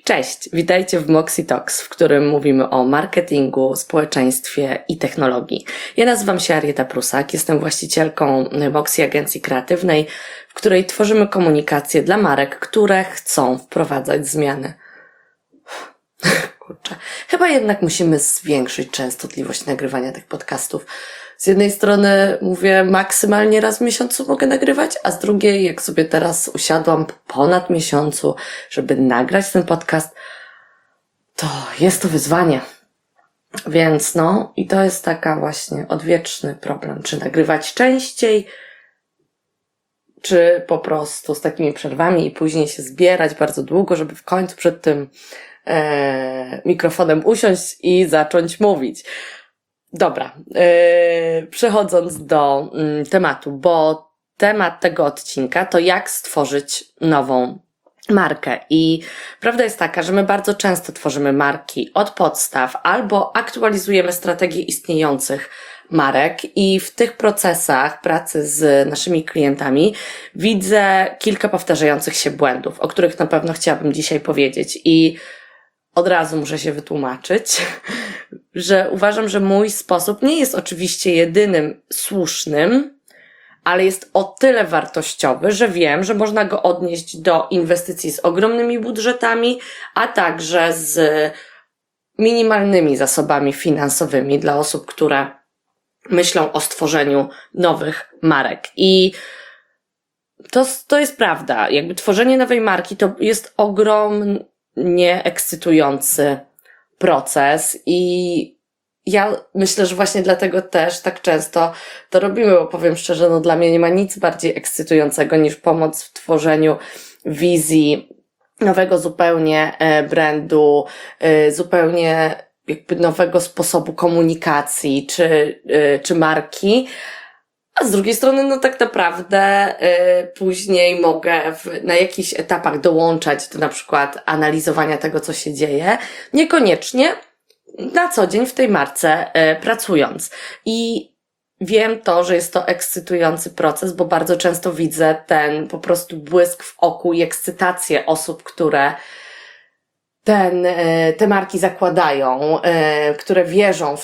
Cześć, witajcie w Moxie Talks, w którym mówimy o marketingu, społeczeństwie i technologii. Ja nazywam się Arieta Prusak, jestem właścicielką Moxie Agencji Kreatywnej, w której tworzymy komunikację dla marek, które chcą wprowadzać zmiany. Kurczę, chyba jednak musimy zwiększyć częstotliwość nagrywania tych podcastów. Z jednej strony mówię, maksymalnie raz w miesiącu mogę nagrywać, a z drugiej, jak sobie teraz usiadłam po ponad miesiącu, żeby nagrać ten podcast, to jest to wyzwanie. Więc i to jest taka właśnie odwieczny problem. Czy nagrywać częściej, czy po prostu z takimi przerwami i później się zbierać bardzo długo, żeby w końcu przed tym mikrofonem usiąść i zacząć mówić. Dobra, przechodząc do tematu, bo temat tego odcinka to jak stworzyć nową markę. I prawda jest taka, że my bardzo często tworzymy marki od podstaw albo aktualizujemy strategię istniejących marek i w tych procesach pracy z naszymi klientami widzę kilka powtarzających się błędów, o których na pewno chciałabym dzisiaj powiedzieć i od razu muszę się wytłumaczyć, że uważam, że mój sposób nie jest oczywiście jedynym słusznym, ale jest o tyle wartościowy, że wiem, że można go odnieść do inwestycji z ogromnymi budżetami, a także z minimalnymi zasobami finansowymi dla osób, które myślą o stworzeniu nowych marek. I to jest prawda. Jakby tworzenie nowej marki to jest ogromnie ekscytujący proces i ja myślę, że właśnie dlatego też tak często to robimy, bo powiem szczerze, dla mnie nie ma nic bardziej ekscytującego niż pomoc w tworzeniu wizji nowego zupełnie brandu, zupełnie jakby nowego sposobu komunikacji czy marki. A z drugiej strony, tak naprawdę później mogę na jakichś etapach dołączać do na przykład analizowania tego, co się dzieje, niekoniecznie na co dzień w tej marce pracując. I wiem że jest to ekscytujący proces, bo bardzo często widzę ten po prostu błysk w oku i ekscytację osób, które te marki zakładają, które wierzą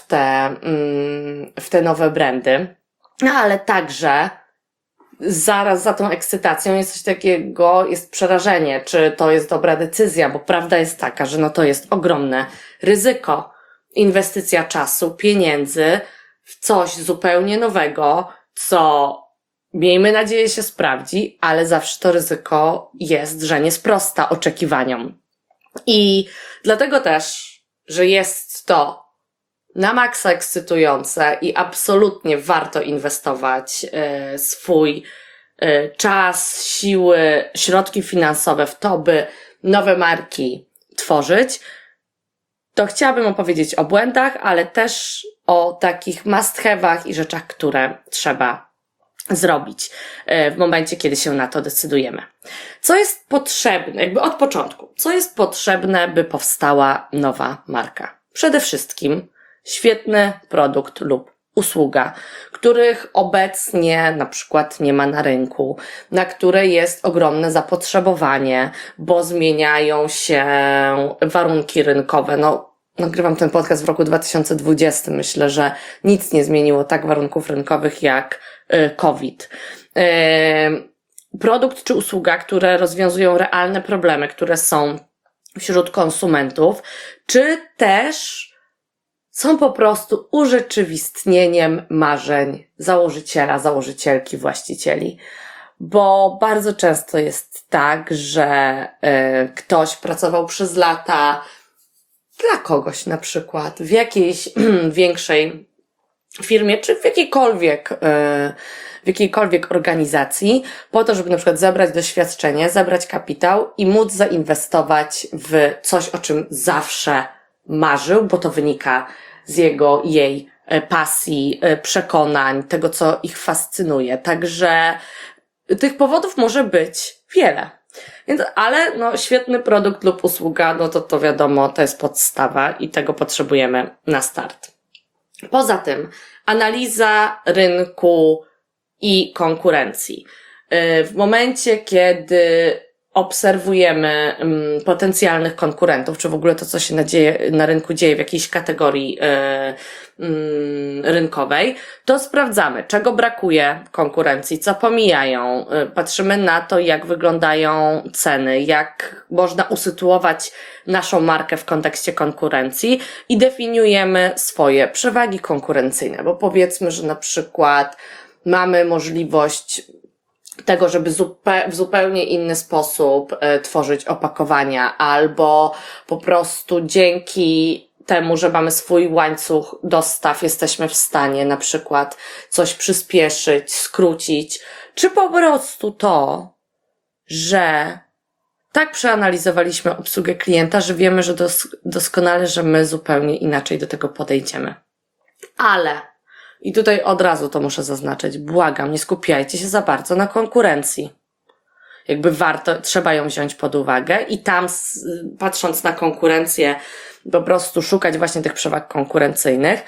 w te nowe brandy. Ale także zaraz za tą ekscytacją jest coś takiego, jest przerażenie, czy to jest dobra decyzja, bo prawda jest taka, że to jest ogromne ryzyko, inwestycja czasu, pieniędzy w coś zupełnie nowego, co miejmy nadzieję się sprawdzi, ale zawsze to ryzyko jest, że nie sprosta oczekiwaniom. I dlatego też, że jest to na maksa ekscytujące i absolutnie warto inwestować swój czas, siły, środki finansowe w to, by nowe marki tworzyć, to chciałabym opowiedzieć o błędach, ale też o takich must-have'ach i rzeczach, które trzeba zrobić w momencie, kiedy się na to decydujemy. Co jest potrzebne, jakby od początku, co jest potrzebne, by powstała nowa marka? Przede wszystkim świetny produkt lub usługa, których obecnie na przykład nie ma na rynku, na które jest ogromne zapotrzebowanie, bo zmieniają się warunki rynkowe. Nagrywam ten podcast w roku 2020. Myślę, że nic nie zmieniło tak warunków rynkowych jak COVID. Produkt czy usługa, które rozwiązują realne problemy, które są wśród konsumentów, czy też są po prostu urzeczywistnieniem marzeń założyciela, założycielki, właścicieli. Bo bardzo często jest tak, że ktoś pracował przez lata dla kogoś na przykład w jakiejś większej firmie, czy w jakiejkolwiek organizacji, po to, żeby na przykład zebrać doświadczenie, zebrać kapitał i móc zainwestować w coś, o czym zawsze marzył, bo to wynika z jej pasji, przekonań, tego, co ich fascynuje. Także tych powodów może być wiele. Ale świetny produkt lub usługa, to wiadomo, to jest podstawa i tego potrzebujemy na start. Poza tym analiza rynku i konkurencji. W momencie, kiedy obserwujemy potencjalnych konkurentów, czy w ogóle to, co się na rynku dzieje w jakiejś kategorii rynkowej, to sprawdzamy, czego brakuje konkurencji, co pomijają, patrzymy na to, jak wyglądają ceny, jak można usytuować naszą markę w kontekście konkurencji i definiujemy swoje przewagi konkurencyjne, bo powiedzmy, że na przykład mamy możliwość tego, żeby w zupełnie inny sposób tworzyć opakowania, albo po prostu dzięki temu, że mamy swój łańcuch dostaw, jesteśmy w stanie na przykład coś przyspieszyć, skrócić, czy po prostu to, że tak przeanalizowaliśmy obsługę klienta, że wiemy, że doskonale, że my zupełnie inaczej do tego podejdziemy. Ale i tutaj od razu to muszę zaznaczyć. Błagam, nie skupiajcie się za bardzo na konkurencji. Jakby trzeba ją wziąć pod uwagę i tam, patrząc na konkurencję, po prostu szukać właśnie tych przewag konkurencyjnych,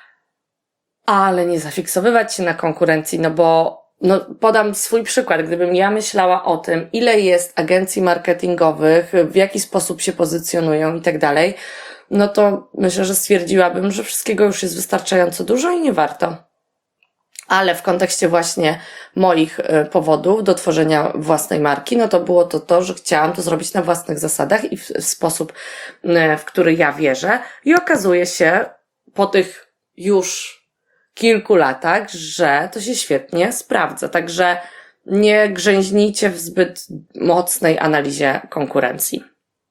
ale nie zafiksowywać się na konkurencji, bo podam swój przykład. Gdybym ja myślała o tym, ile jest agencji marketingowych, w jaki sposób się pozycjonują i tak dalej, no to myślę, że stwierdziłabym, że wszystkiego już jest wystarczająco dużo i nie warto. Ale w kontekście właśnie moich powodów do tworzenia własnej marki, no to było to, że chciałam to zrobić na własnych zasadach i w sposób, w który ja wierzę. I okazuje się po tych już kilku latach, że to się świetnie sprawdza. Także nie grzęźnijcie w zbyt mocnej analizie konkurencji.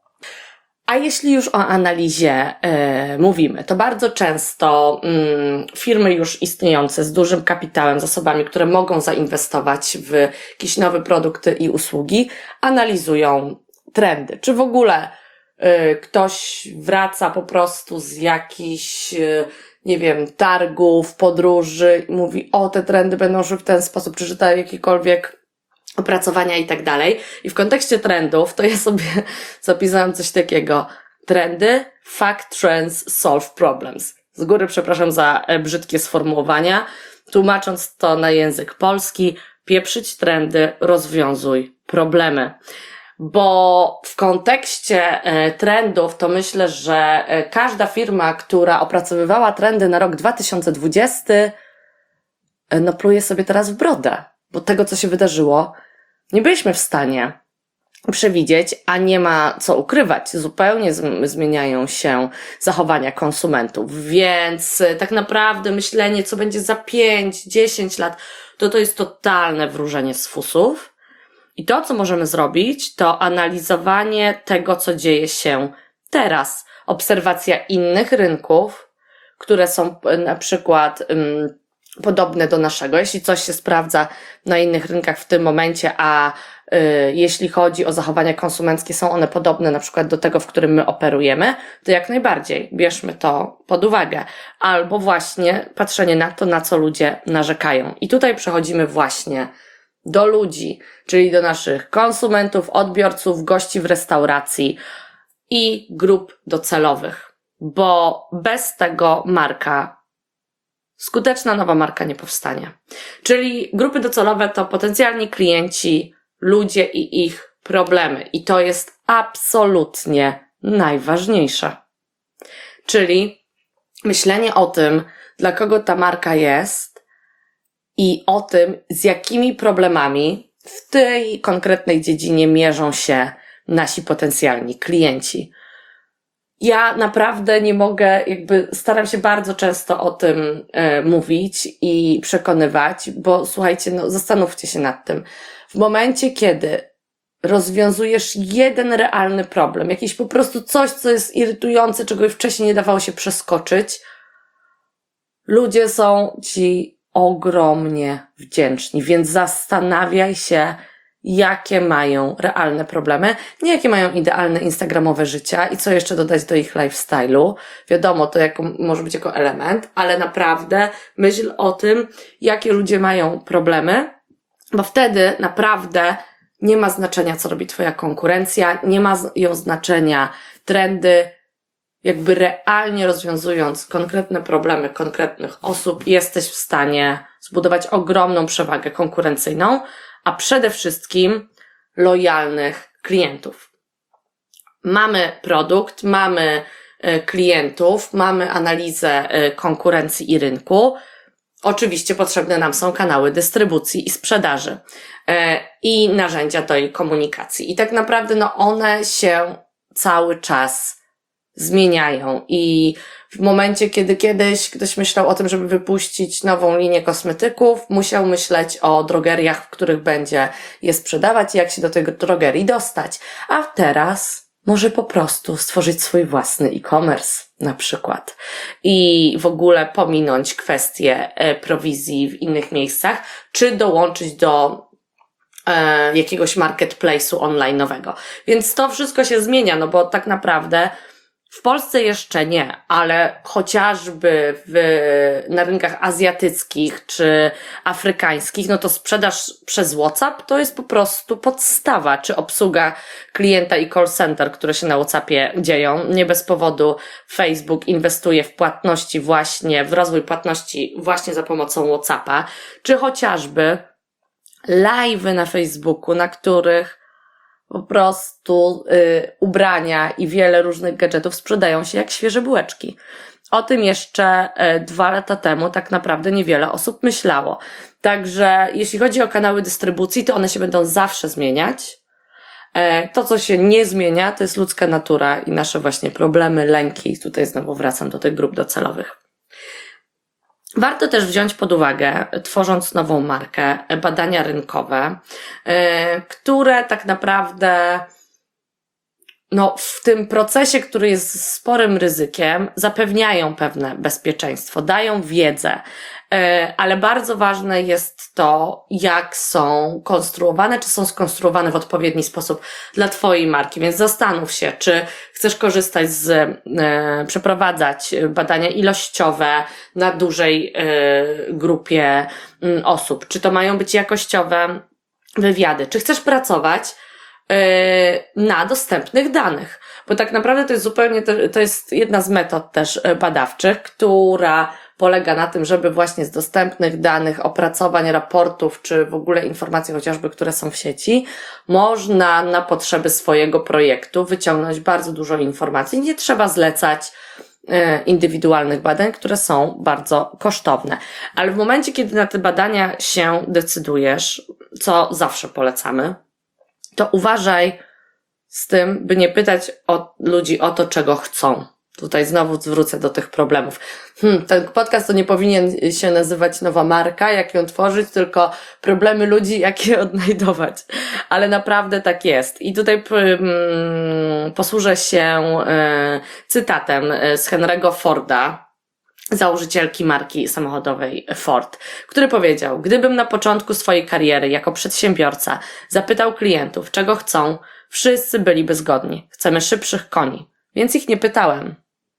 A jeśli już o analizie mówimy, to bardzo często firmy już istniejące z dużym kapitałem, zasobami, które mogą zainwestować w jakieś nowe produkty i usługi, analizują trendy. Czy w ogóle ktoś wraca po prostu z jakichś, nie wiem, targów, podróży i mówi, te trendy będą szły w ten sposób, czy czyta jakikolwiek opracowania i tak dalej. I w kontekście trendów to ja sobie zapisałam coś takiego. Trendy, fact trends, solve problems. Z góry przepraszam za brzydkie sformułowania. Tłumacząc to na język polski, pieprzyć trendy, rozwiązuj problemy. Bo w kontekście trendów to myślę, że każda firma, która opracowywała trendy na rok 2020, pluje sobie teraz w brodę. Bo tego, co się wydarzyło, nie byliśmy w stanie przewidzieć, a nie ma co ukrywać. Zupełnie zmieniają się zachowania konsumentów, więc tak naprawdę myślenie, co będzie za 5-10 lat, to jest totalne wróżenie z fusów. I to, co możemy zrobić, to analizowanie tego, co dzieje się teraz. Obserwacja innych rynków, które są na przykład podobne do naszego. Jeśli coś się sprawdza na innych rynkach w tym momencie, a jeśli chodzi o zachowania konsumenckie, są one podobne na przykład do tego, w którym my operujemy, to jak najbardziej bierzmy to pod uwagę. Albo właśnie patrzenie na to, na co ludzie narzekają. I tutaj przechodzimy właśnie do ludzi, czyli do naszych konsumentów, odbiorców, gości w restauracji i grup docelowych. Bo bez tego skuteczna nowa marka nie powstanie. Czyli grupy docelowe to potencjalni klienci, ludzie i ich problemy. I to jest absolutnie najważniejsze. Czyli myślenie o tym, dla kogo ta marka jest i o tym, z jakimi problemami w tej konkretnej dziedzinie mierzą się nasi potencjalni klienci. Ja naprawdę nie mogę, staram się bardzo często o tym mówić i przekonywać, bo słuchajcie, zastanówcie się nad tym. W momencie, kiedy rozwiązujesz jeden realny problem, jakiś po prostu coś, co jest irytujące, czego wcześniej nie dawało się przeskoczyć, ludzie są ci ogromnie wdzięczni, więc zastanawiaj się, jakie mają realne problemy, nie jakie mają idealne instagramowe życia i co jeszcze dodać do ich lifestyle'u. Wiadomo, to może być jako element, ale naprawdę myśl o tym, jakie ludzie mają problemy, bo wtedy naprawdę nie ma znaczenia, co robi twoja konkurencja, nie ma znaczenia trendy, realnie rozwiązując konkretne problemy konkretnych osób, jesteś w stanie zbudować ogromną przewagę konkurencyjną, a przede wszystkim lojalnych klientów. Mamy produkt, mamy klientów, mamy analizę konkurencji i rynku. Oczywiście potrzebne nam są kanały dystrybucji i sprzedaży i narzędzia do jej komunikacji. I tak naprawdę one się cały czas zmieniają i w momencie, kiedy kiedyś ktoś myślał o tym, żeby wypuścić nową linię kosmetyków, musiał myśleć o drogeriach, w których będzie je sprzedawać i jak się do tej drogerii dostać. A teraz może po prostu stworzyć swój własny e-commerce na przykład i w ogóle pominąć kwestie prowizji w innych miejscach, czy dołączyć do jakiegoś marketplace'u online'owego. Więc to wszystko się zmienia, bo tak naprawdę w Polsce jeszcze nie, ale chociażby na rynkach azjatyckich czy afrykańskich, to sprzedaż przez WhatsApp to jest po prostu podstawa, czy obsługa klienta i call center, które się na WhatsAppie dzieją. Nie bez powodu Facebook inwestuje w płatności właśnie, w rozwój płatności właśnie za pomocą WhatsAppa, czy chociażby live'y na Facebooku, na których po prostu ubrania i wiele różnych gadżetów sprzedają się jak świeże bułeczki. O tym jeszcze 2 lata temu tak naprawdę niewiele osób myślało. Także jeśli chodzi o kanały dystrybucji, to one się będą zawsze zmieniać. To, co się nie zmienia, to jest ludzka natura i nasze właśnie problemy, lęki. Tutaj znowu wracam do tych grup docelowych. Warto też wziąć pod uwagę, tworząc nową markę, badania rynkowe, które tak naprawdę w tym procesie, który jest sporym ryzykiem, zapewniają pewne bezpieczeństwo, dają wiedzę, ale bardzo ważne jest to, jak są konstruowane, czy są skonstruowane w odpowiedni sposób dla Twojej marki, więc zastanów się, czy chcesz korzystać przeprowadzać badania ilościowe na dużej grupie osób, czy to mają być jakościowe wywiady, czy chcesz pracować na dostępnych danych, bo tak naprawdę to jest jedna z metod też badawczych, która polega na tym, żeby właśnie z dostępnych danych, opracowań, raportów, czy w ogóle informacji chociażby, które są w sieci, można na potrzeby swojego projektu wyciągnąć bardzo dużo informacji. Nie trzeba zlecać indywidualnych badań, które są bardzo kosztowne. Ale w momencie, kiedy na te badania się decydujesz, co zawsze polecamy, to uważaj z tym, by nie pytać ludzi o to, czego chcą. Tutaj znowu zwrócę do tych problemów. Ten podcast to nie powinien się nazywać nowa marka, jak ją tworzyć, tylko problemy ludzi, jak je odnajdować. Ale naprawdę tak jest. I tutaj posłużę się cytatem z Henry'ego Forda, założycielki marki samochodowej Ford, który powiedział: gdybym na początku swojej kariery jako przedsiębiorca zapytał klientów, czego chcą, wszyscy byliby zgodni. Chcemy szybszych koni. Więc ich nie pytałem.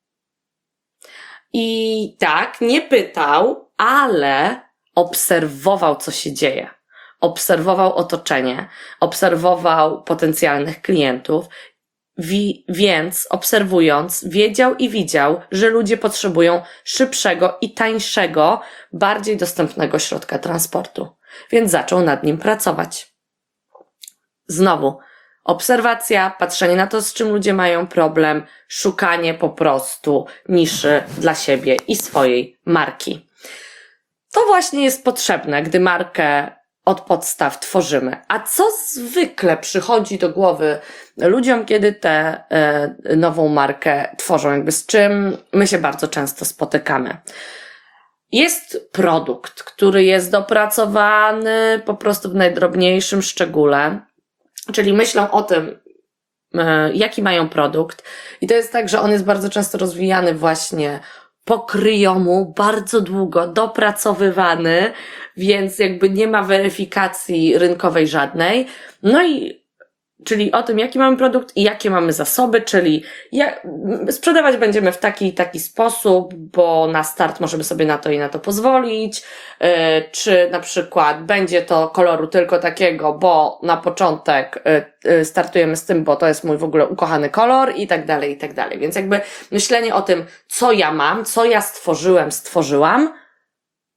I tak, nie pytał, ale obserwował, co się dzieje. Obserwował otoczenie, obserwował potencjalnych klientów, więc obserwując, wiedział i widział, że ludzie potrzebują szybszego i tańszego, bardziej dostępnego środka transportu. Więc zaczął nad nim pracować. Znowu, obserwacja, patrzenie na to, z czym ludzie mają problem, szukanie po prostu niszy dla siebie i swojej marki. To właśnie jest potrzebne, gdy markę od podstaw tworzymy. A co zwykle przychodzi do głowy ludziom, kiedy tę nową markę tworzą? Z czym my się bardzo często spotykamy? Jest produkt, który jest dopracowany po prostu w najdrobniejszym szczególe, czyli myślą o tym, jaki mają produkt, i to jest tak, że on jest bardzo często rozwijany właśnie po kryjomu, bardzo długo, dopracowywany, więc nie ma weryfikacji rynkowej żadnej. Czyli o tym, jaki mamy produkt i jakie mamy zasoby, czyli sprzedawać będziemy w taki i taki sposób, bo na start możemy sobie na to i na to pozwolić, czy na przykład będzie to koloru tylko takiego, bo na początek startujemy z tym, bo to jest mój w ogóle ukochany kolor i tak dalej, i tak dalej. Więc myślenie o tym, co ja mam, co ja stworzyłam,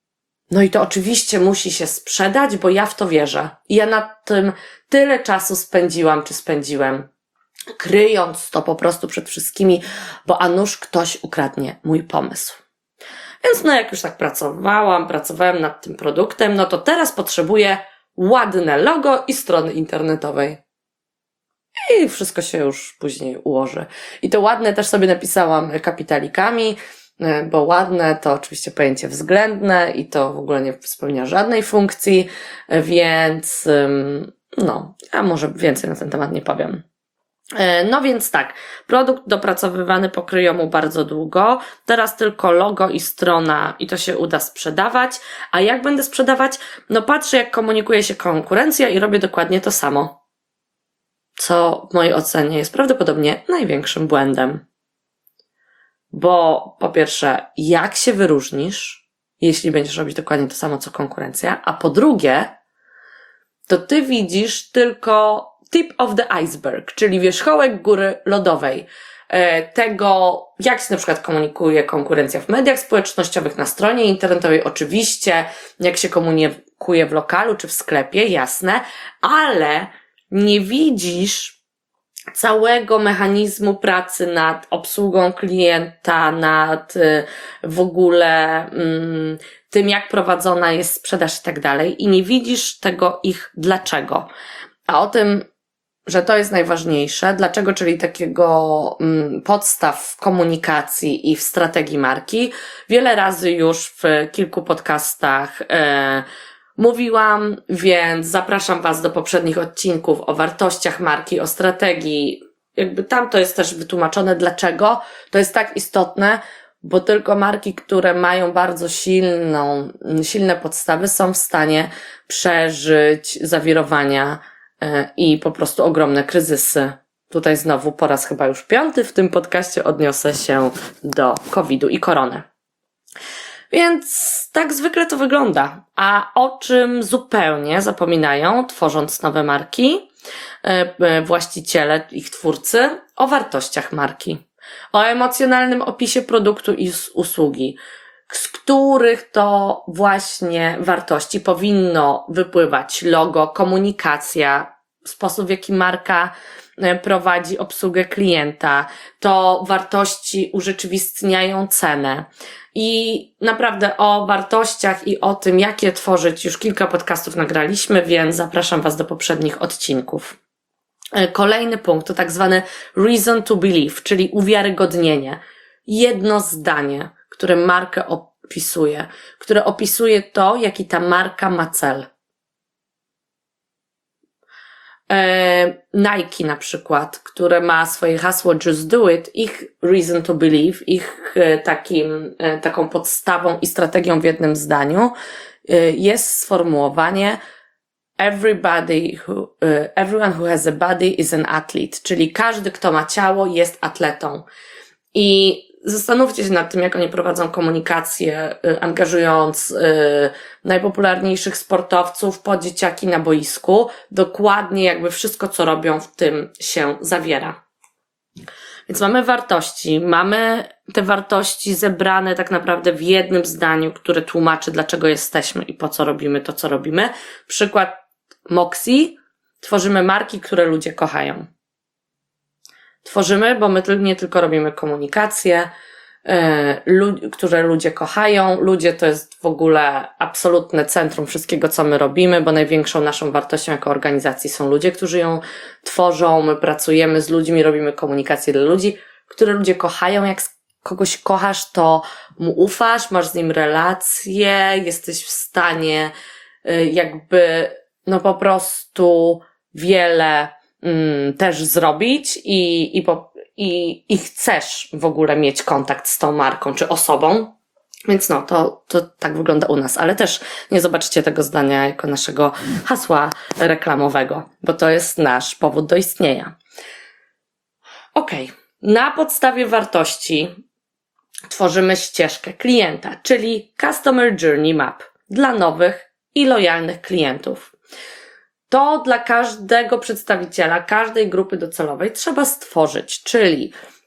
No i to oczywiście musi się sprzedać, bo ja w to wierzę. I ja nad tym tyle czasu spędziłem, kryjąc to po prostu przed wszystkimi, bo a nuż ktoś ukradnie mój pomysł. Więc no jak już tak pracowałem nad tym produktem, no to teraz potrzebuję ładne logo i strony internetowej. I wszystko się już później ułoży. I to ładne też sobie napisałam kapitalikami, bo ładne to oczywiście pojęcie względne i to w ogóle nie spełnia żadnej funkcji, więc no, ja może więcej na ten temat nie powiem. No więc tak, produkt dopracowywany pokryją mu bardzo długo, teraz tylko logo i strona i to się uda sprzedawać, a jak będę sprzedawać? No patrzę jak komunikuje się konkurencja i robię dokładnie to samo, co w mojej ocenie jest prawdopodobnie największym błędem. Bo po pierwsze, jak się wyróżnisz, jeśli będziesz robić dokładnie to samo co konkurencja, a po drugie, to ty widzisz tylko tip of the iceberg, czyli wierzchołek góry lodowej, tego, jak się na przykład komunikuje konkurencja w mediach społecznościowych, na stronie internetowej, oczywiście, jak się komunikuje w lokalu czy w sklepie, jasne, ale nie widzisz całego mechanizmu pracy nad obsługą klienta, nad w ogóle tym, jak prowadzona jest sprzedaż i tak dalej i nie widzisz tego ich dlaczego. A o tym, że to jest najważniejsze, dlaczego, czyli takiego podstaw komunikacji i w strategii marki, wiele razy już w kilku podcastach mówiłam, więc zapraszam Was do poprzednich odcinków o wartościach marki, o strategii. Jakby tam to jest też wytłumaczone, dlaczego to jest tak istotne, bo tylko marki, które mają bardzo silne podstawy są w stanie przeżyć zawirowania i po prostu ogromne kryzysy. Tutaj znowu po raz chyba już 5 w tym podcaście odniosę się do COVID-u i korony. Więc tak zwykle to wygląda. A o czym zupełnie zapominają, tworząc nowe marki, właściciele, ich twórcy? O wartościach marki. O emocjonalnym opisie produktu i usługi, z których to właśnie wartości powinno wypływać logo, komunikacja, sposób w jaki marka prowadzi obsługę klienta, to wartości urzeczywistniają cenę. I naprawdę o wartościach i o tym, jak je tworzyć, już kilka podcastów nagraliśmy, więc zapraszam Was do poprzednich odcinków. Kolejny punkt to tak zwany reason to believe, czyli uwiarygodnienie. Jedno zdanie, które markę opisuje, które opisuje to, jaki ta marka ma cel. Nike na przykład, które ma swoje hasło Just Do It, ich reason to believe, ich taką podstawą i strategią w jednym zdaniu jest sformułowanie everyone who has a body is an athlete, czyli każdy, kto ma ciało, jest atletą. I zastanówcie się nad tym, jak oni prowadzą komunikację, angażując najpopularniejszych sportowców po dzieciaki na boisku. Dokładnie jakby wszystko, co robią, w tym się zawiera. Więc mamy wartości, mamy te wartości zebrane tak naprawdę w jednym zdaniu, które tłumaczy, dlaczego jesteśmy i po co robimy to, co robimy. Przykład Moxie. Tworzymy marki, które ludzie kochają. Tworzymy, bo my nie tylko robimy komunikację, które ludzie kochają. Ludzie to jest w ogóle absolutne centrum wszystkiego, co my robimy, bo największą naszą wartością jako organizacji są ludzie, którzy ją tworzą. My pracujemy z ludźmi, robimy komunikację dla ludzi, które ludzie kochają. Jak kogoś kochasz, to mu ufasz, masz z nim relacje, jesteś w stanie jakby no po prostu wiele też zrobić i chcesz w ogóle mieć kontakt z tą marką czy osobą. Więc no, to tak wygląda u nas, ale też nie zobaczycie tego zdania jako naszego hasła reklamowego, bo to jest nasz powód do istnienia. Okej. Na podstawie wartości tworzymy ścieżkę klienta, czyli Customer Journey Map dla nowych i lojalnych klientów. To dla każdego przedstawiciela, każdej grupy docelowej trzeba stworzyć, czyli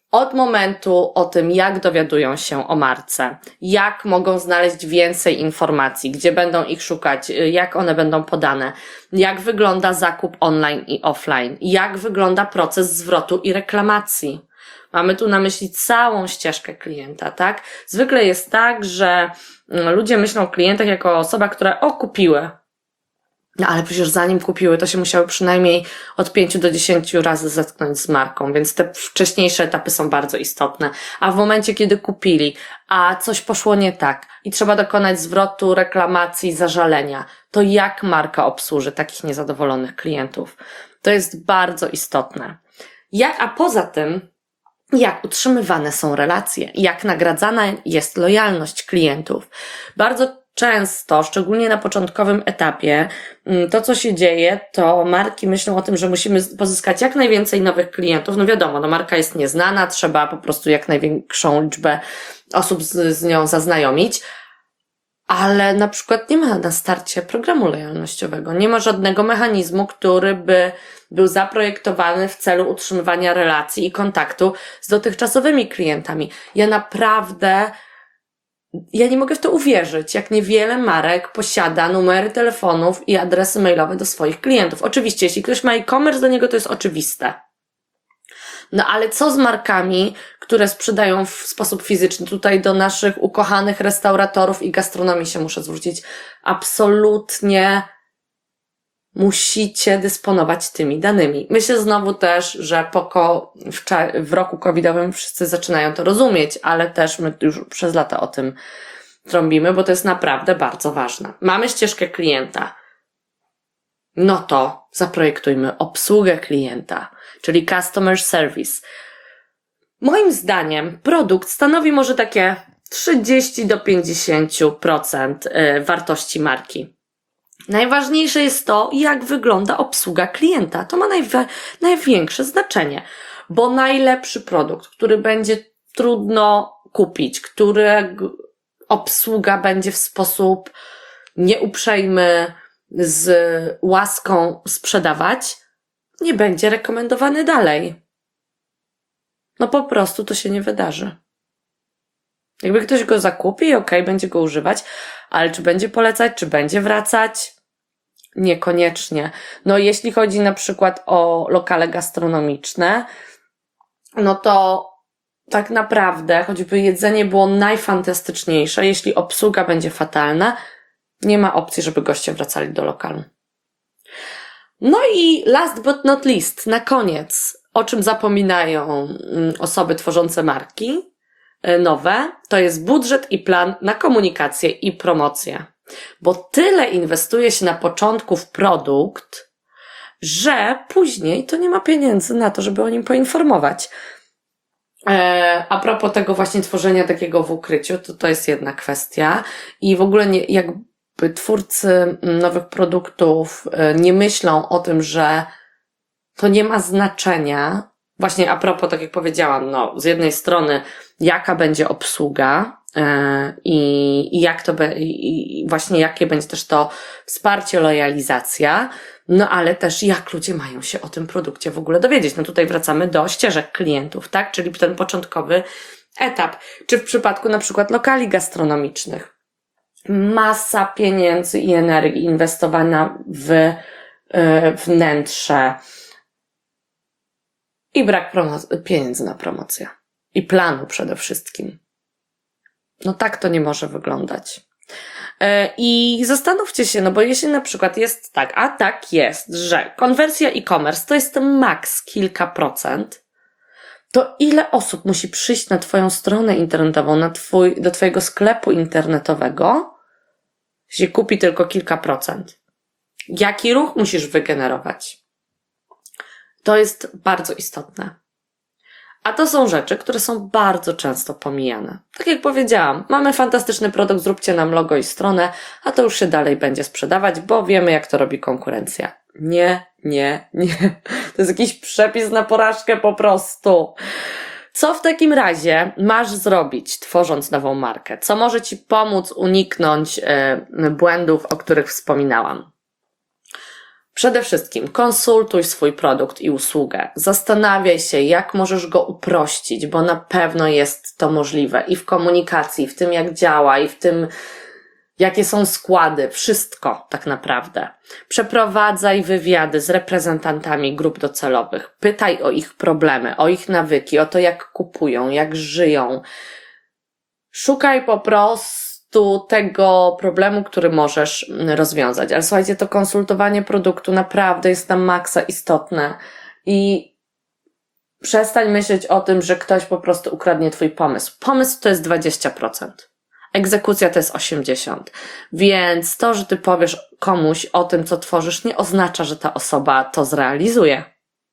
Od momentu o tym, jak dowiadują się o marce, jak mogą znaleźć więcej informacji, gdzie będą ich szukać, jak one będą podane, jak wygląda zakup online i offline, jak wygląda proces zwrotu i reklamacji. Mamy tu na myśli całą ścieżkę klienta, tak? Zwykle jest tak, że ludzie myślą o klientach jako o osobach, które kupiły. No ale przecież zanim kupiły, to się musiały przynajmniej od 5 do 10 razy zetknąć z marką, więc te wcześniejsze etapy są bardzo istotne. A w momencie, kiedy kupili, a coś poszło nie tak i trzeba dokonać zwrotu, reklamacji, zażalenia, to jak marka obsłuży takich niezadowolonych klientów? To jest bardzo istotne. A poza tym, jak utrzymywane są relacje, jak nagradzana jest lojalność klientów. Bardzo często, szczególnie na początkowym etapie, to co się dzieje, to marki myślą o tym, że musimy pozyskać jak najwięcej nowych klientów. No wiadomo, marka jest nieznana, trzeba po prostu jak największą liczbę osób z nią zaznajomić, ale na przykład nie ma na starcie programu lojalnościowego, nie ma żadnego mechanizmu, który by był zaprojektowany w celu utrzymywania relacji i kontaktu z dotychczasowymi klientami. Ja nie mogę w to uwierzyć, jak niewiele marek posiada numery telefonów i adresy mailowe do swoich klientów. Oczywiście, jeśli ktoś ma e-commerce, do niego to jest oczywiste. No ale co z markami, które sprzedają w sposób fizyczny? Tutaj do naszych ukochanych restauratorów i gastronomii się muszę zwrócić. Absolutnie musicie dysponować tymi danymi. Myślę znowu też, że w roku covidowym wszyscy zaczynają to rozumieć, ale też my już przez lata o tym trąbimy, bo to jest naprawdę bardzo ważne. Mamy ścieżkę klienta. No to zaprojektujmy obsługę klienta, czyli customer service. Moim zdaniem produkt stanowi może takie 30 do 50% wartości marki. Najważniejsze jest to, jak wygląda obsługa klienta. To ma największe znaczenie, bo najlepszy produkt, który będzie trudno kupić, którego obsługa będzie w sposób nieuprzejmy, z łaską sprzedawać, nie będzie rekomendowany dalej. No po prostu to się nie wydarzy. Jakby ktoś go zakupi, będzie go używać, ale czy będzie polecać, czy będzie wracać? Niekoniecznie. No jeśli chodzi na przykład o lokale gastronomiczne, no to tak naprawdę, choćby jedzenie było najfantastyczniejsze, jeśli obsługa będzie fatalna, nie ma opcji, żeby goście wracali do lokalu. No i last but not least, na koniec, o czym zapominają osoby tworzące marki nowe, to jest budżet i plan na komunikację i promocję. Bo tyle inwestuje się na początku w produkt, że później to nie ma pieniędzy na to, żeby o nim poinformować. A propos tego właśnie tworzenia takiego w ukryciu, to jest jedna kwestia i w ogóle jakby twórcy nowych produktów nie myślą o tym, że to nie ma znaczenia. Właśnie a propos, tak jak powiedziałam, z jednej strony jaka będzie obsługa i jak to i właśnie jakie będzie też to wsparcie, lojalizacja, ale też jak ludzie mają się o tym produkcie w ogóle dowiedzieć. Tutaj wracamy do ścieżek klientów, tak? Czyli ten początkowy etap. Czy w przypadku na przykład lokali gastronomicznych masa pieniędzy i energii inwestowana w wnętrze i brak pieniędzy na promocję. I planu przede wszystkim. Tak to nie może wyglądać. I zastanówcie się, bo jeśli na przykład jest tak, a tak jest, że konwersja e-commerce to jest maks kilka procent, to ile osób musi przyjść na twoją stronę internetową, do twojego sklepu internetowego, jeśli kupi tylko kilka procent? Jaki ruch musisz wygenerować? To jest bardzo istotne. A to są rzeczy, które są bardzo często pomijane. Tak jak powiedziałam, mamy fantastyczny produkt, zróbcie nam logo i stronę, a to już się dalej będzie sprzedawać, bo wiemy, jak to robi konkurencja. Nie. To jest jakiś przepis na porażkę po prostu. Co w takim razie masz zrobić, tworząc nową markę? Co może ci pomóc uniknąć błędów, o których wspominałam? Przede wszystkim konsultuj swój produkt i usługę. Zastanawiaj się, jak możesz go uprościć, bo na pewno jest to możliwe i w komunikacji, w tym jak działa, i w tym jakie są składy, wszystko tak naprawdę. Przeprowadzaj wywiady z reprezentantami grup docelowych. Pytaj o ich problemy, o ich nawyki, o to jak kupują, jak żyją. Szukaj po prostu tego problemu, który możesz rozwiązać. Ale słuchajcie, to konsultowanie produktu naprawdę jest na maksa istotne i przestań myśleć o tym, że ktoś po prostu ukradnie twój pomysł. Pomysł to jest 20%. Egzekucja to jest 80%. Więc to, że ty powiesz komuś o tym, co tworzysz, nie oznacza, że ta osoba to zrealizuje.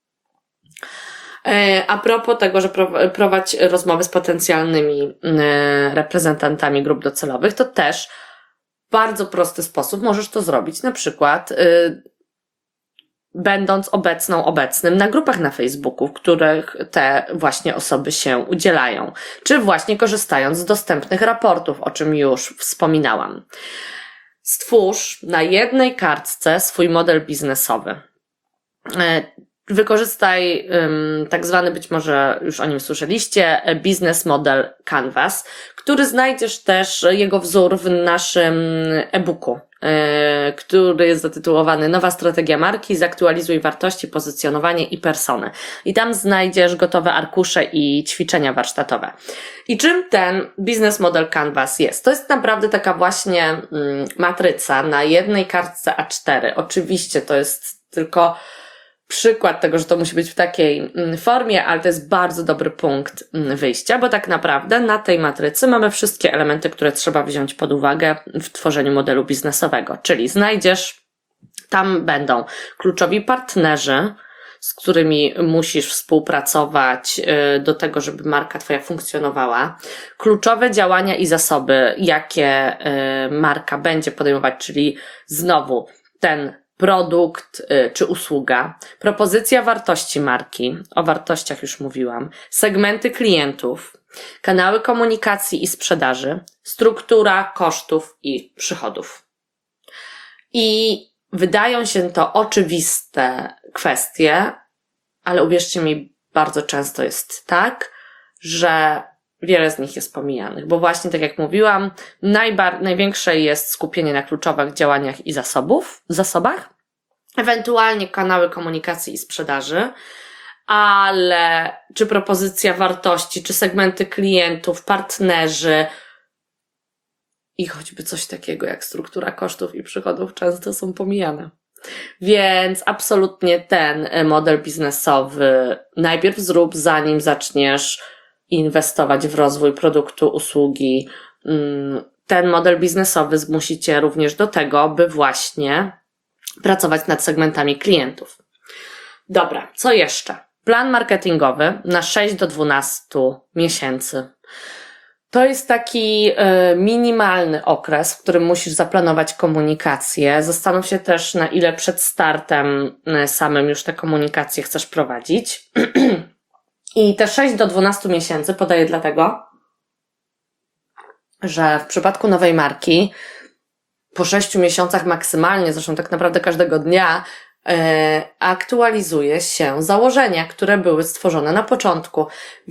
A propos tego, że prowadź rozmowy z potencjalnymi reprezentantami grup docelowych, to też w bardzo prosty sposób możesz to zrobić. Na przykład będąc obecnym na grupach na Facebooku, w których te właśnie osoby się udzielają, czy właśnie korzystając z dostępnych raportów, o czym już wspominałam. Stwórz na jednej kartce swój model biznesowy. Wykorzystaj tak zwany, być może już o nim słyszeliście, Business Model Canvas, który znajdziesz też jego wzór w naszym e-booku, który jest zatytułowany Nowa strategia marki, zaktualizuj wartości, pozycjonowanie i persony. I tam znajdziesz gotowe arkusze i ćwiczenia warsztatowe. I czym ten Business Model Canvas jest? To jest naprawdę taka właśnie matryca na jednej kartce A4. Oczywiście to jest tylko przykład tego, że to musi być w takiej formie, ale to jest bardzo dobry punkt wyjścia, bo tak naprawdę na tej matrycy mamy wszystkie elementy, które trzeba wziąć pod uwagę w tworzeniu modelu biznesowego, czyli tam będą kluczowi partnerzy, z którymi musisz współpracować do tego, żeby marka twoja funkcjonowała, kluczowe działania i zasoby, jakie marka będzie podejmować, czyli znowu ten produkt czy usługa, propozycja wartości marki, o wartościach już mówiłam, segmenty klientów, kanały komunikacji i sprzedaży, struktura kosztów i przychodów. I wydają się to oczywiste kwestie, ale uwierzcie mi, bardzo często jest tak, że wiele z nich jest pomijanych, bo właśnie tak jak mówiłam, największe jest skupienie na kluczowych działaniach i zasobach, ewentualnie kanały komunikacji i sprzedaży, ale czy propozycja wartości, czy segmenty klientów, partnerzy i choćby coś takiego jak struktura kosztów i przychodów często są pomijane. Więc absolutnie ten model biznesowy najpierw zrób, zanim zaczniesz inwestować w rozwój produktu, usługi. Ten model biznesowy zmusi cię również do tego, by właśnie pracować nad segmentami klientów. Dobra, co jeszcze? Plan marketingowy na 6 do 12 miesięcy. To jest taki minimalny okres, w którym musisz zaplanować komunikację. Zastanów się też, na ile przed startem samym już te komunikacje chcesz prowadzić. I te 6 do 12 miesięcy podaję dlatego, że w przypadku nowej marki po 6 miesiącach maksymalnie, zresztą tak naprawdę każdego dnia, aktualizuje się założenia, które były stworzone na początku.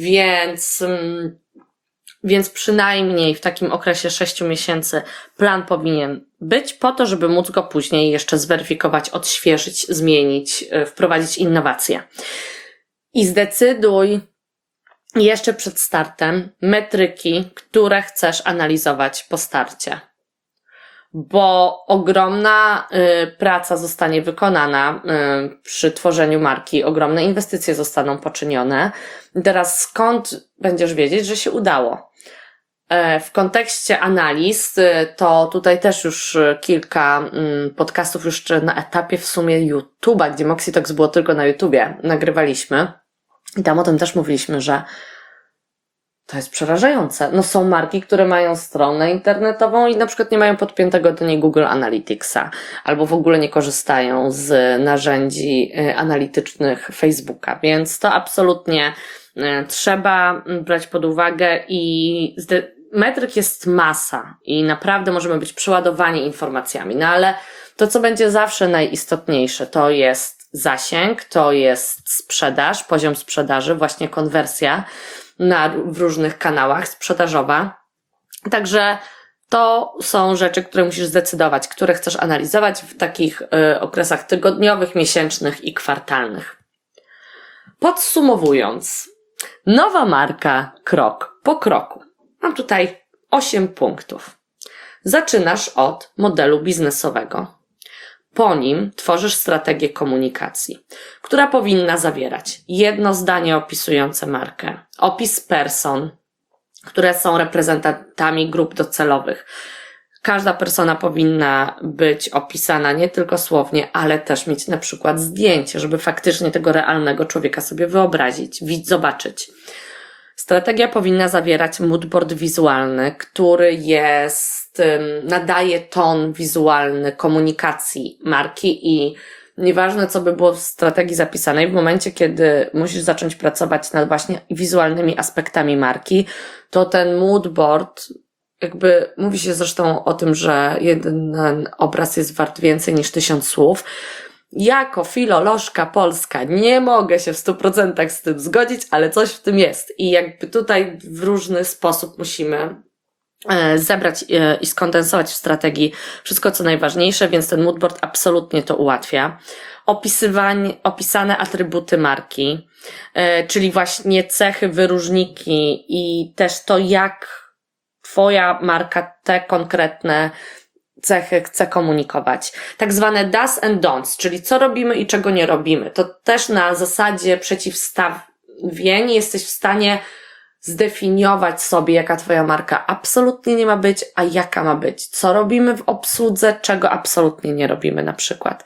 Więc przynajmniej w takim okresie 6 miesięcy plan powinien być po to, żeby móc go później jeszcze zweryfikować, odświeżyć, zmienić, wprowadzić innowacje. I zdecyduj jeszcze przed startem metryki, które chcesz analizować po starcie. Bo ogromna praca zostanie wykonana przy tworzeniu marki, ogromne inwestycje zostaną poczynione. I teraz skąd będziesz wiedzieć, że się udało? W kontekście analiz, to tutaj też już kilka podcastów już na etapie w sumie YouTube'a, gdzie Moxie Talks było tylko na YouTubie, nagrywaliśmy. I tam o tym też mówiliśmy, że to jest przerażające. No są marki, które mają stronę internetową i na przykład nie mają podpiętego do niej Google Analyticsa, albo w ogóle nie korzystają z narzędzi analitycznych Facebooka, więc to absolutnie trzeba brać pod uwagę i metryk jest masa i naprawdę możemy być przeładowani informacjami, no ale To, co będzie zawsze najistotniejsze, to jest zasięg, to jest sprzedaż, poziom sprzedaży, właśnie konwersja w różnych kanałach sprzedażowa. Także to są rzeczy, które musisz zdecydować, które chcesz analizować w takich okresach tygodniowych, miesięcznych i kwartalnych. Podsumowując, nowa marka krok po kroku. Mam tutaj 8 punktów. Zaczynasz od modelu biznesowego. Po nim tworzysz strategię komunikacji, która powinna zawierać jedno zdanie opisujące markę, opis person, które są reprezentantami grup docelowych. Każda persona powinna być opisana nie tylko słownie, ale też mieć na przykład zdjęcie, żeby faktycznie tego realnego człowieka sobie wyobrazić, zobaczyć. Strategia powinna zawierać moodboard wizualny, który nadaje ton wizualny komunikacji marki i nieważne, co by było w strategii zapisanej, w momencie, kiedy musisz zacząć pracować nad właśnie wizualnymi aspektami marki, to ten moodboard, jakby mówi się zresztą o tym, że jeden obraz jest wart więcej niż 1000 słów. Jako filolożka polska nie mogę się w 100% z tym zgodzić, ale coś w tym jest. I jakby tutaj w różny sposób musimy zebrać i skondensować w strategii wszystko, co najważniejsze, więc ten moodboard absolutnie to ułatwia. Opisane atrybuty marki, czyli właśnie cechy, wyróżniki i też to, jak Twoja marka te konkretne cechy chce komunikować. Tak zwane do's and don'ts, czyli co robimy i czego nie robimy. To też na zasadzie przeciwstawień jesteś w stanie zdefiniować sobie, jaka Twoja marka absolutnie nie ma być, a jaka ma być. Co robimy w obsłudze, czego absolutnie nie robimy na przykład.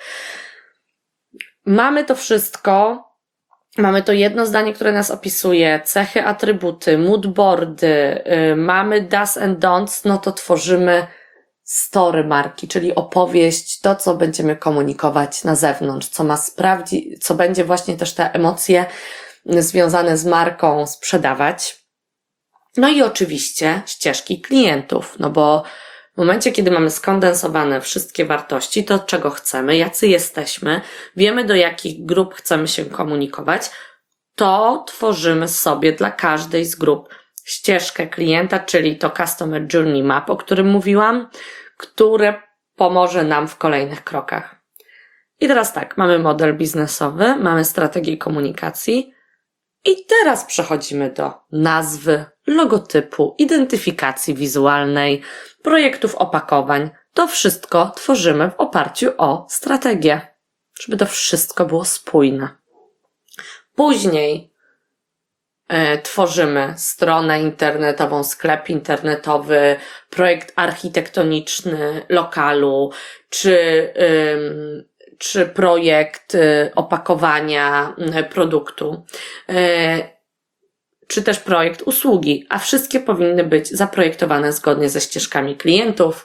Mamy to wszystko, mamy to jedno zdanie, które nas opisuje, cechy, atrybuty, moodboardy, mamy do's and don'ts, no to tworzymy story marki, czyli opowieść, to co będziemy komunikować na zewnątrz, co ma sprawdzić, co będzie właśnie też te emocje związane z marką sprzedawać. No i oczywiście ścieżki klientów, no bo w momencie, kiedy mamy skondensowane wszystkie wartości, to czego chcemy, jacy jesteśmy, wiemy do jakich grup chcemy się komunikować, to tworzymy sobie dla każdej z grup ścieżkę klienta, czyli to Customer Journey Map, o którym mówiłam, które pomoże nam w kolejnych krokach. I teraz tak, mamy model biznesowy, mamy strategię komunikacji i teraz przechodzimy do nazwy, logotypu, identyfikacji wizualnej, projektów opakowań. To wszystko tworzymy w oparciu o strategię, żeby to wszystko było spójne. Później tworzymy stronę internetową, sklep internetowy, projekt architektoniczny lokalu, czy projekt opakowania produktu, czy też projekt usługi, a wszystkie powinny być zaprojektowane zgodnie ze ścieżkami klientów,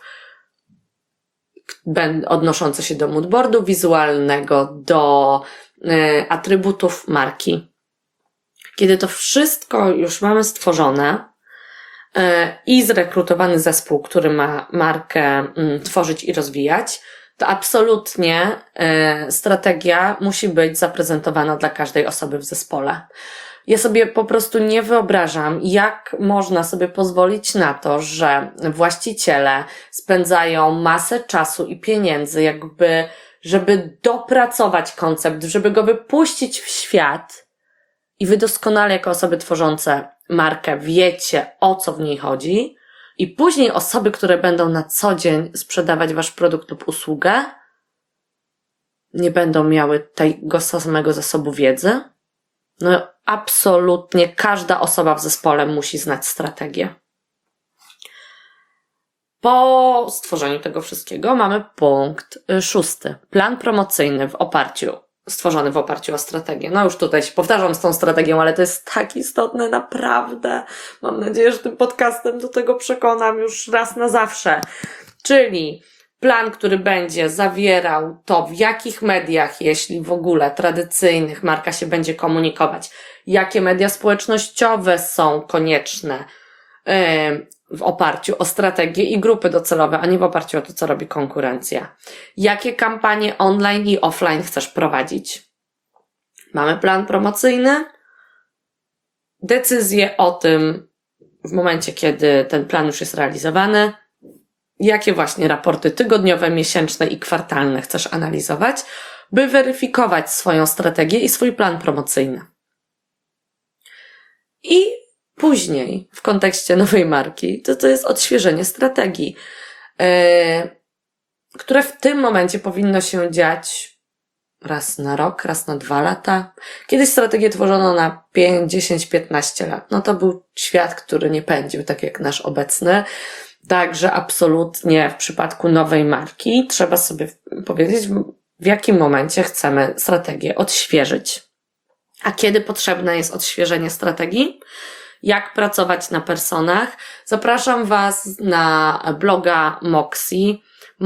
odnoszące się do moodboardu wizualnego, do atrybutów marki. Kiedy to wszystko już mamy stworzone i zrekrutowany zespół, który ma markę tworzyć i rozwijać, to absolutnie strategia musi być zaprezentowana dla każdej osoby w zespole. Ja sobie po prostu nie wyobrażam, jak można sobie pozwolić na to, że właściciele spędzają masę czasu i pieniędzy żeby dopracować koncept, żeby go wypuścić w świat i wy doskonale jako osoby tworzące markę wiecie, o co w niej chodzi i później osoby, które będą na co dzień sprzedawać wasz produkt lub usługę, nie będą miały tego samego zasobu wiedzy. No absolutnie każda osoba w zespole musi znać strategię. Po stworzeniu tego wszystkiego mamy punkt 6. Plan promocyjny stworzony w oparciu o strategię. No już tutaj się powtarzam z tą strategią, ale to jest tak istotne, naprawdę. Mam nadzieję, że tym podcastem do tego przekonam już raz na zawsze. Czyli plan, który będzie zawierał to, w jakich mediach, jeśli w ogóle tradycyjnych, marka się będzie komunikować, jakie media społecznościowe są konieczne, w oparciu o strategię i grupy docelowe, a nie w oparciu o to, co robi konkurencja. Jakie kampanie online i offline chcesz prowadzić? Mamy plan promocyjny. Decyzję o tym w momencie, kiedy ten plan już jest realizowany. Jakie właśnie raporty tygodniowe, miesięczne i kwartalne chcesz analizować, by weryfikować swoją strategię i swój plan promocyjny. I później, w kontekście nowej marki, to jest odświeżenie strategii, które w tym momencie powinno się dziać raz na rok, raz na 2 lata. Kiedyś strategię tworzono na 5, 10, 15 lat. No to był świat, który nie pędził tak jak nasz obecny. Także absolutnie w przypadku nowej marki trzeba sobie powiedzieć, w jakim momencie chcemy strategię odświeżyć. A kiedy potrzebne jest odświeżenie strategii? Jak pracować na personach? Zapraszam Was na bloga Moxie,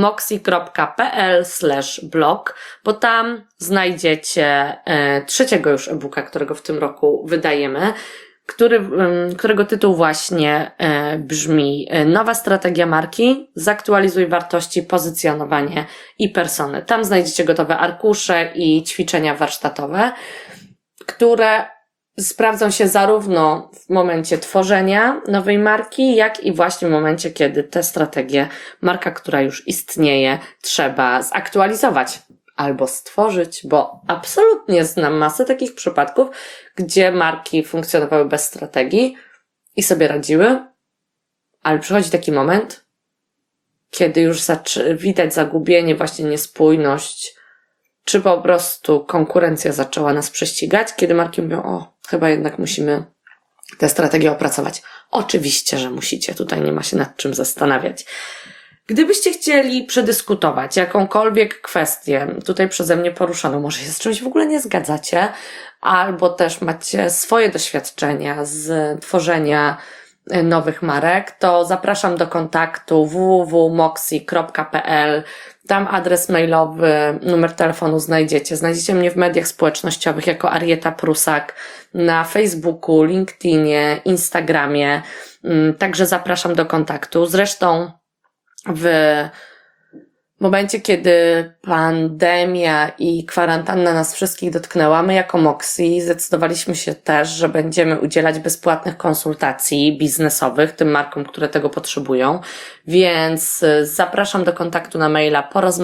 moxie.pl/blog, bo tam znajdziecie 3. już e-booka, którego w tym roku wydajemy, którego tytuł właśnie brzmi Nowa strategia marki, zaktualizuj wartości, pozycjonowanie i personę. Tam znajdziecie gotowe arkusze i ćwiczenia warsztatowe, które sprawdzą się zarówno w momencie tworzenia nowej marki, jak i właśnie w momencie, kiedy tę strategię, marka, która już istnieje, trzeba zaktualizować albo stworzyć, bo absolutnie znam masę takich przypadków, gdzie marki funkcjonowały bez strategii i sobie radziły, ale przychodzi taki moment, kiedy już widać zagubienie, właśnie niespójność, czy po prostu konkurencja zaczęła nas prześcigać, kiedy marki mówią, o, chyba jednak musimy tę strategię opracować. Oczywiście, że musicie, tutaj nie ma się nad czym zastanawiać. Gdybyście chcieli przedyskutować jakąkolwiek kwestię tutaj przeze mnie poruszoną, może się z czymś w ogóle nie zgadzacie, albo też macie swoje doświadczenia z tworzenia nowych marek, to zapraszam do kontaktu www.moxie.pl. Tam adres mailowy, numer telefonu znajdziecie. Znajdziecie mnie w mediach społecznościowych jako Arieta Prusak, na Facebooku, LinkedInie, Instagramie. Także zapraszam do kontaktu. Zresztą w momencie, kiedy pandemia i kwarantanna nas wszystkich dotknęła, my jako Moxie zdecydowaliśmy się też, że będziemy udzielać bezpłatnych konsultacji biznesowych tym markom, które tego potrzebują, więc zapraszam do kontaktu na maila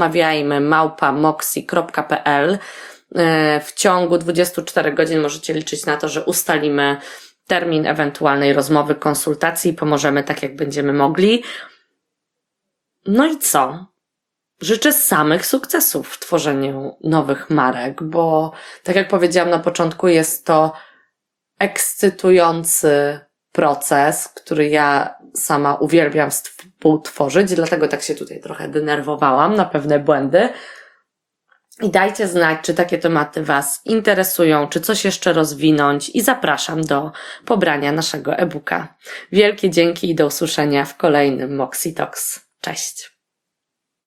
porozmawiajmy@moxie.pl. W ciągu 24 godzin możecie liczyć na to, że ustalimy termin ewentualnej rozmowy, konsultacji i pomożemy tak, jak będziemy mogli. No i co? Życzę samych sukcesów w tworzeniu nowych marek, bo tak jak powiedziałam na początku, jest to ekscytujący proces, który ja sama uwielbiam współtworzyć, dlatego tak się tutaj trochę denerwowałam na pewne błędy. I dajcie znać, czy takie tematy Was interesują, czy coś jeszcze rozwinąć i zapraszam do pobrania naszego e-booka. Wielkie dzięki i do usłyszenia w kolejnym Moxie Talks. Cześć!